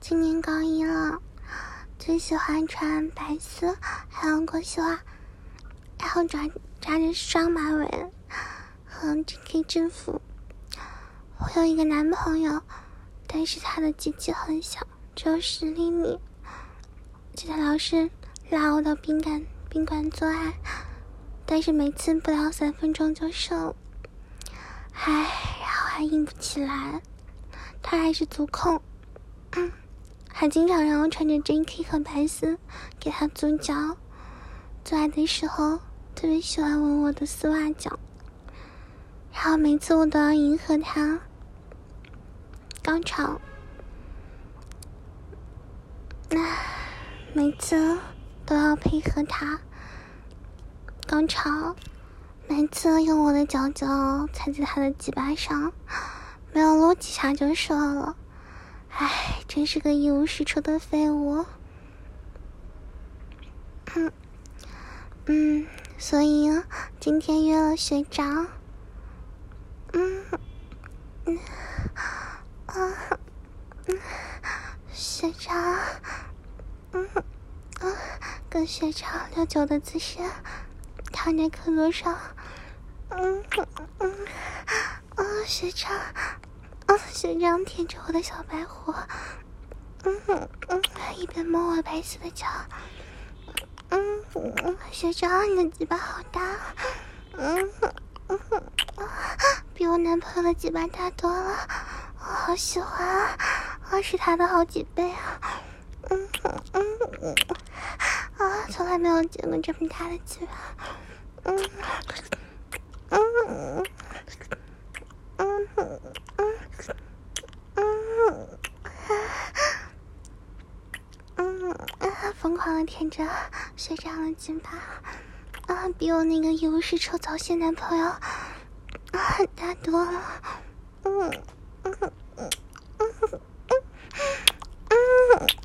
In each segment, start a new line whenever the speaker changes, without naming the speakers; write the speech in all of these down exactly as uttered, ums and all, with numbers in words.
今年高一了，最喜欢穿白丝还有过膝袜，然后扎扎着双马尾和 J K 制服。我有一个男朋友，但是他的鸡鸡很小，只有十厘米，记得老师拉我到宾馆宾馆做爱，但是每次不到三分钟就射了，唉，然后还硬不起来。他还是足控，嗯，还经常让我穿着 J K 和白丝给他足脚。做爱的时候特别喜欢闻我的丝袜脚，然后每次我都要迎合他。高潮，唉，每次都要配合他。高潮，每次用我的脚脚踩在他的鸡巴上，没有撸几下就射了。唉，真是个一无是处的废物。嗯嗯，所以今天约了学长。嗯嗯啊嗯，学长，嗯啊，跟学长六九的姿势，躺在课桌上。嗯嗯啊，学长，啊，学长舔着我的小白虎，嗯嗯，一边摸我白色的脚。嗯嗯，学长，你的鸡巴好大，嗯嗯啊，比我男朋友的鸡巴大多了，我好喜欢啊，啊，是他的好几倍啊，嗯嗯嗯啊，从来没有见过这么大的鸡巴，嗯嗯嗯嗯嗯嗯嗯啊，疯狂的舔着学长的鸡巴。啊，比我那个一无是处早泄男朋友啊大多了。嗯嗯嗯嗯嗯嗯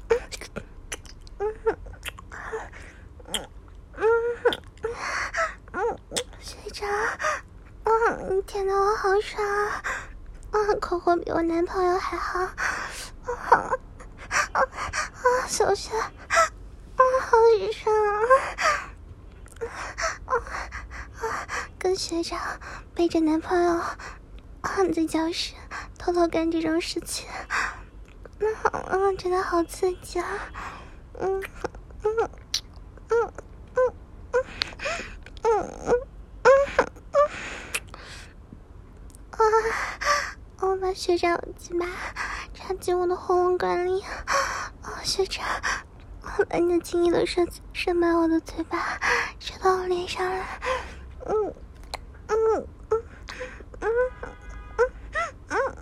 嗯嗯，学长，嗯，你舔得我好爽啊！嗯，口活比我男朋友还好。啊啊啊！小学，啊，好爽啊！啊啊！跟学长背着男朋友啊，在教室偷偷干这种事情，那好啊，真的好刺激啊！嗯嗯嗯嗯嗯嗯嗯嗯啊！我把学长的鸡巴插进我的喉咙管里，啊，学长，我把你的精液都射射满我的嘴巴，射到我脸上来。嗯嗯嗯嗯嗯嗯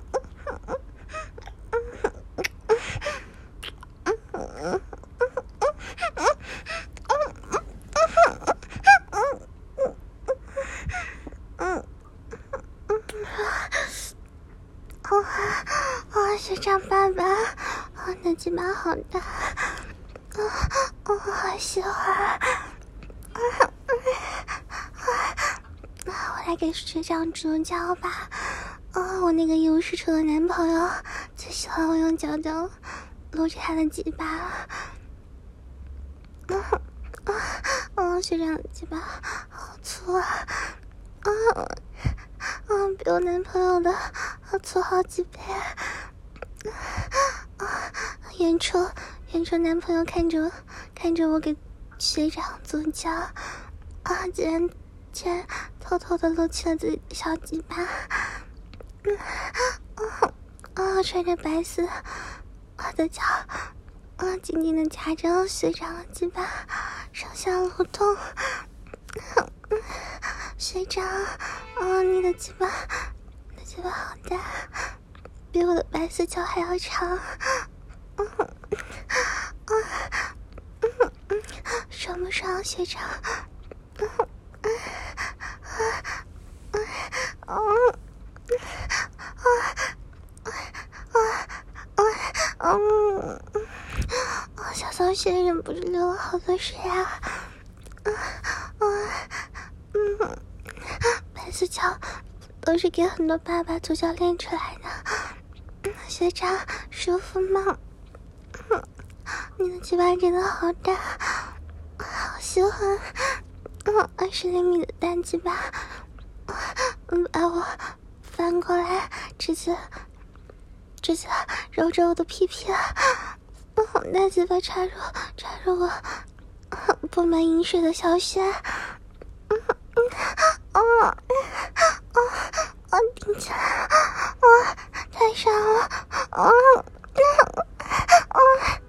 嗯嗯啊！学长爸爸，啊，你的鸡巴好大，啊啊，好喜欢。啊啊啊！我来给学长助教吧。啊，我那个一无是处的男朋友最喜欢我用脚脚撸着他的鸡巴了。啊啊啊！学长的鸡巴好粗啊！啊啊！比我男朋友的好粗好几倍。啊！远处远处男朋友看着看着我给学长足脚，啊，竟然竟然偷偷的露起了自己的小鸡巴。嗯啊啊！穿着白丝，我的脚啊紧紧的夹着学长的鸡巴，上下蠕动。嗯，学长，啊，你的鸡巴，你的鸡巴好大，比我的白丝脚还要长。嗯嗯嗯嗯，爽不爽，学长？嗯嗯嗯嗯嗯嗯，小骚血忍不住流了好多水啊！嗯嗯嗯，白丝脚都是给很多爸爸足教练出来的。嗯，学长舒服吗？ 你的鸡巴真的好大，好喜欢。嗯，二十厘米的大鸡巴，嗯，把我翻过来，直接直接揉着我的屁屁。嗯，大鸡巴插入插入我布满饮水的小穴。嗯嗯哦哦哦，顶起来了，哦，太爽了，哦哦哦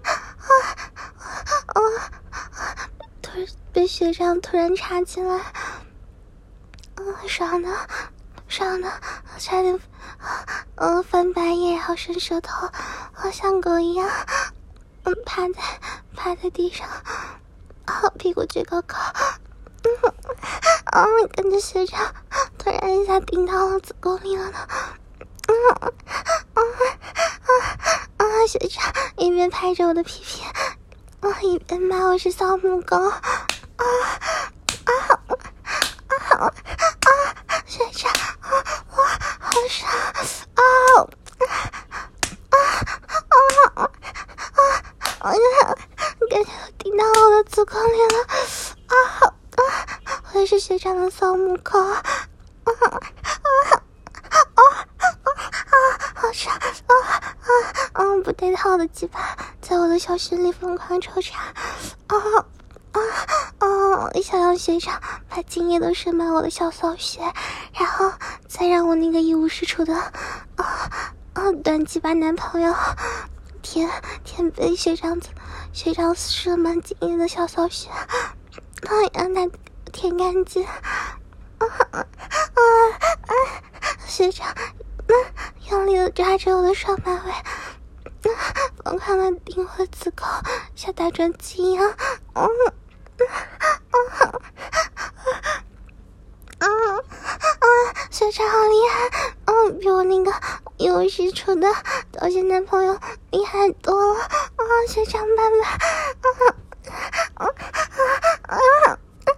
哦哦，突然被学长突然插进来，嗯，爽的爽的，差点嗯翻白眼，然后伸舌头，好像狗一样，嗯，趴在趴在地上，好屁股撅高高。嗯，哦，跟着学长突然一下顶到了子宫里了呢。嗯，啊啊啊！学长一边拍着我的屁屁，啊，一边骂我是小母狗。啊啊啊啊！学长，啊，哇，好爽！啊啊啊啊啊！感觉顶到我的子宫里了。啊！我也是学长的小母狗，啊啊啊啊啊！好爽啊啊啊！不带套的鸡巴在我的小穴里疯狂抽插，啊啊啊！想让学长把精液都射满我的小骚穴，然后再让我那个一无是处的啊啊短鸡巴男朋友舔舔被学长学长射满精液的小骚穴，啊让他舔干净。啊啊啊！学长，那、啊、用力的抓着我的双马尾，那、啊、疯狂的顶我子宫，像打转机一样。嗯嗯嗯嗯嗯，学长好厉害，嗯，比我那个一无是处的导师男朋友厉害多了。啊，学长爸爸，啊啊啊啊！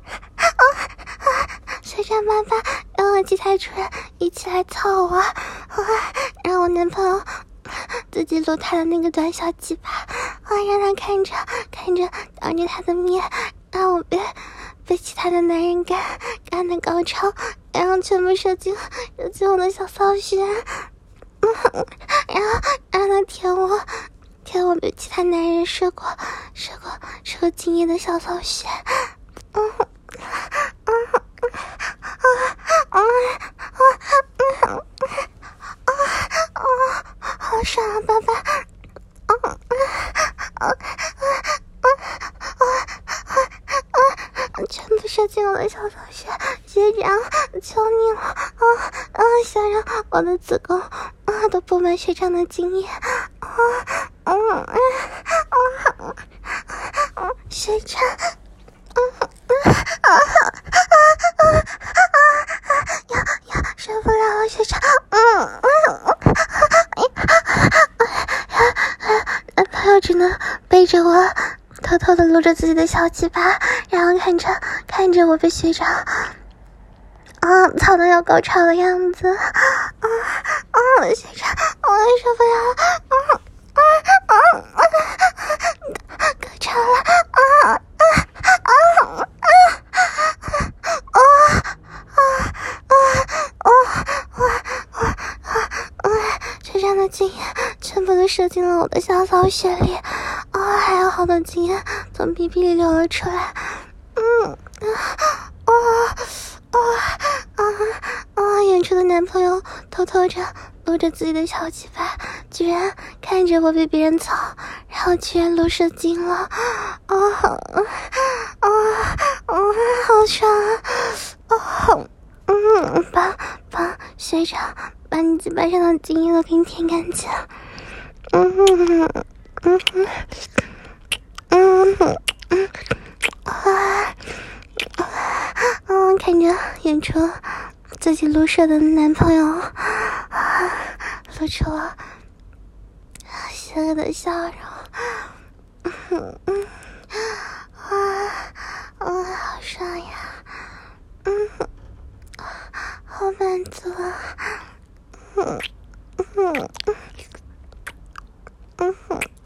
学长爸爸让我几台主任一起来操我，啊，让我男朋友自己撸他的那个短小鸡巴，啊，让他看着看着当着他的面，让我被被其他的男人干干的高潮，然后全部射进射进我的小骚穴，嗯，然后让他舔我舔我被其他男人射过射过射过精液的小骚穴，嗯嗯嗯啊啊啊啊啊啊！好爽啊，爸爸！啊啊啊啊啊啊啊！全部射进我的小骚穴，学长，求你了！啊啊！想让我的子宫啊都布满学长的精液！啊啊啊啊啊！学长，嗯啊啊啊啊啊！呀呀，受不了了，学长！嗯嗯嗯，男朋友只能背着我，偷偷的撸着自己的小鸡巴，然后看着看着我被学长啊操到要高潮的样子，啊啊，学长，我也受不了了，啊啊啊啊，高潮了，啊啊啊啊啊啊啊啊啊！学长的精液全部都射进了我的小骚穴里，啊，还有好多精液从鼻鼻里流了出来，嗯啊啊啊啊！远处的男朋友偷偷着撸着自己的小鸡巴，居然看着我被别人操，然后居然撸射精了，啊啊啊啊！好爽啊！啊，嗯，把把学长把你鸡巴上的精液都给你舔干净，嗯嗯嗯嗯嗯啊嗯，看着远处自己撸射的男朋友，啊，露出了邪恶的笑容，嗯嗯啊啊，好爽呀，嗯，好满足啊，嗯嗯嗯嗯。